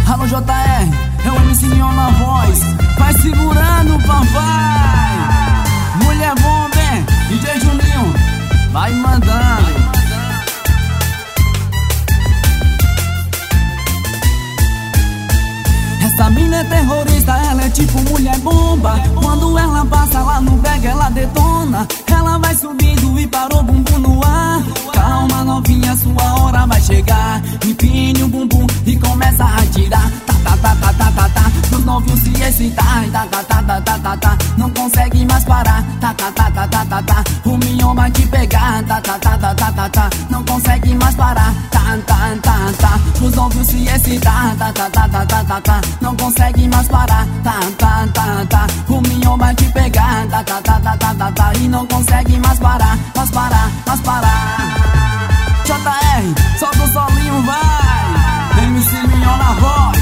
Alô JR, é o MC Leon na voz. Vai segurando, papai. Mulher bomba, hein? DJ Juninho, vai mandando. Essa mina é terrorista, ela é tipo mulher bomba. Quando ela passa lá no bag, ela detona. Ela vai subindo e parou o bumbum no ar. Calma novinha, sua hora vai chegar. Empine o bumbum e começa a tirar. Tá, tá, tá, tá, tá, tá, tá. Os novinhos se excitar. Tá, tá, tá, tá, tá, tá, tá. Não consegue mais parar. Tá, tá, tá, tá, tá, tá, tá. O Mion vai te pegar. Tá, tá, tá, tá, tá, tá, tá. Não consegue mais parar. Tá, tá, tá, tá. Os novinhos se excitar. Tá, tá, tá, tá, tá, tá, tá. Não consegue mais parar. Tá, tá, tá, tá. O Mion vai te pegar. Tá, tá, tá, tá, tá, tá, tá. E não consegue mais parar. Mais parar, mais parar. JR, solta o solinho, vai. MC Leon na voz.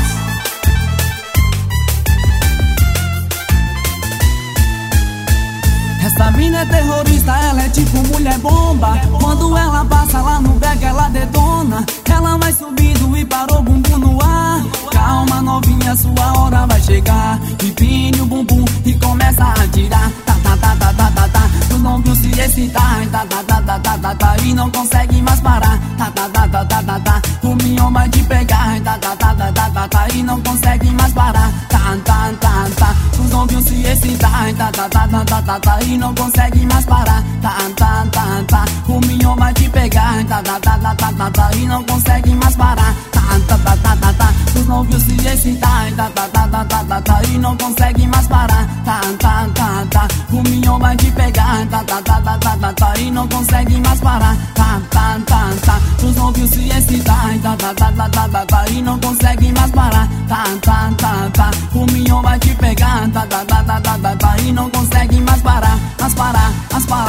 Essa mina é terrorista, ela é tipo mulher bomba. Quando ela passa lá no bag, ela detona. Ela vai subindo e parou o bumbum no ar. Calma novinha, sua hora vai chegar. Empine o bumbum e começa a tirar. Tá, tá, tá, tá, tá, tá, tá. Os novinhos se excitar. Tá, tá, tá, tá, tá, tá, tá. E não consegue mais parar. Tá, tá, tá, tá, tá, tá, tá. O Mion vai te pegar. Tá, tá, tá, tá, tá, tá, tá. E não consegue mais parar. Tá, tá, tá, tá. Os novinhos se excitar. Tá, tá, tá, tá, tá, tá, tá. E não consegue mais parar. Tá, tá, tá, tá. O Mion vai te pegar. Tá, tá, tá, tá, tá, tá, tá. E não consegue mais parar. Tá, tá, tá, tá, tá, tá. Os novinhos se excitar. Tá, tá, tá, tá, tá, tá, tá. E não consegue mais parar. Tá, tá, tá, tá. O Mion vai te pegar. Tá, tá, tá, tá, tá, tá, tá. E não consegue mais parar. Tá, tá, tá, tá. Os novinhos se excitar. Tá, tá, tá, tá, tá, tá, tá. E não consegue mais parar. Tá, tá, tá, tá. O Mion vai te pegar. Tá, tá, tá, tá, tá, tá, tá. E não consegue mais parar. Mais parar, mais parar.